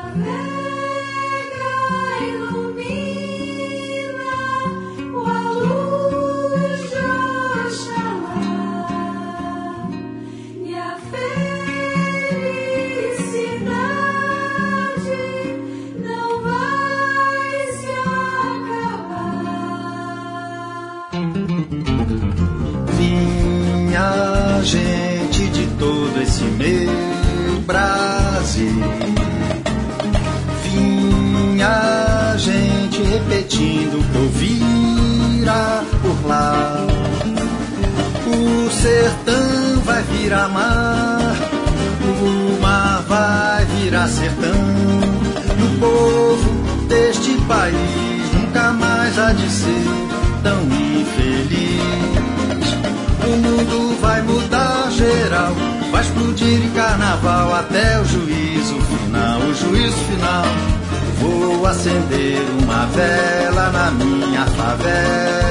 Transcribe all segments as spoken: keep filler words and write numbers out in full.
Vinha gente de todo esse meu Brasil, vinha gente repetindo que ouvira por lá. O sertão vai virar mar, o mar vai virar sertão, e o povo deste país nunca mais há de ser tão infeliz. O mundo vai mudar geral, vai explodir em carnaval até o juízo final, o juízo final. Vou acender uma vela na minha favela,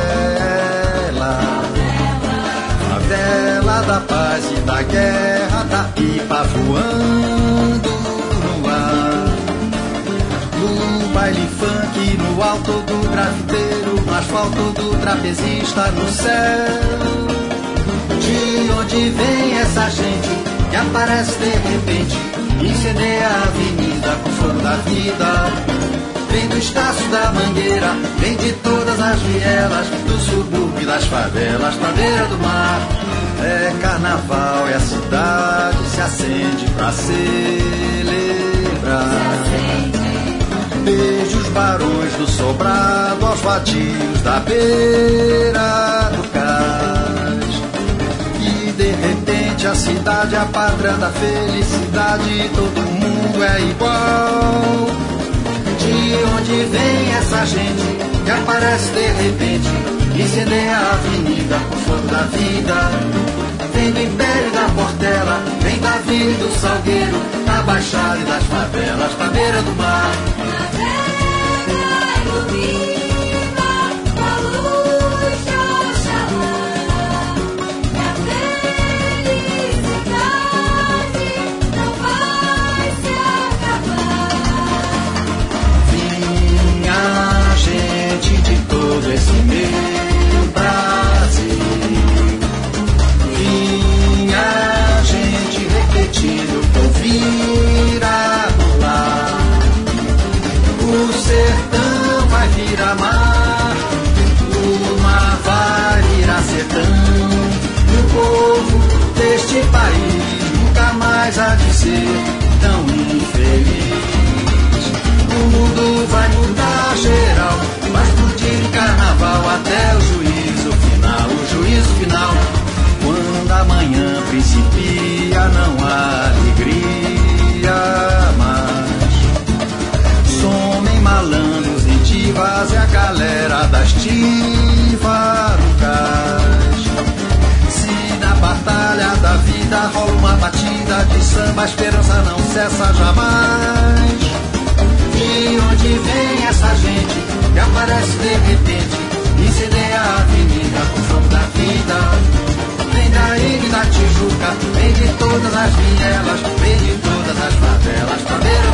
favela da paz e da guerra, da pipa voando no ar. No baile funk, no alto do grafiteiro, no asfalto do trapezista, no céu. De onde vem essa gente que aparece de repente, incendeia a avenida com fogo da vida? Vem do Estácio da Mangueira, vem de todas as vielas, do subúrbio, das favelas, pra beira do mar. É carnaval e a cidade se acende pra celebrar. Desde os barões do sobrado aos vadios da beira do cais, e de repente a cidade é a pátria da felicidade, todo mundo é igual. De onde vem essa gente que aparece de repente, incendeia a avenida com fogo da vida? Vem do Império da Portela, vem da Vila e do Salgueiro, da Baixada e das favelas, pra beira do mar. Todo esse meu Brasil, vinha gente repetindo que ouvira rolar. O sertão vai virar mar, o mar vai virar sertão, e o povo deste país nunca mais há de ser tão infeliz. O mundo vai mudar geral, vai explodir carnaval até o juízo final, o juízo final. Quando amanhã principia, não há alegria mais. Somem malandros e divas e a galera das tivas no cais. Se na batalha da vida rola uma batida de samba, a esperança não cessa jamais. De onde vem essa gente que aparece de repente, incendeia a avenida com fogo da vida? Vem da Ilha e da Tijuca, vem de todas as vielas, vem de todas as favelas, pra beira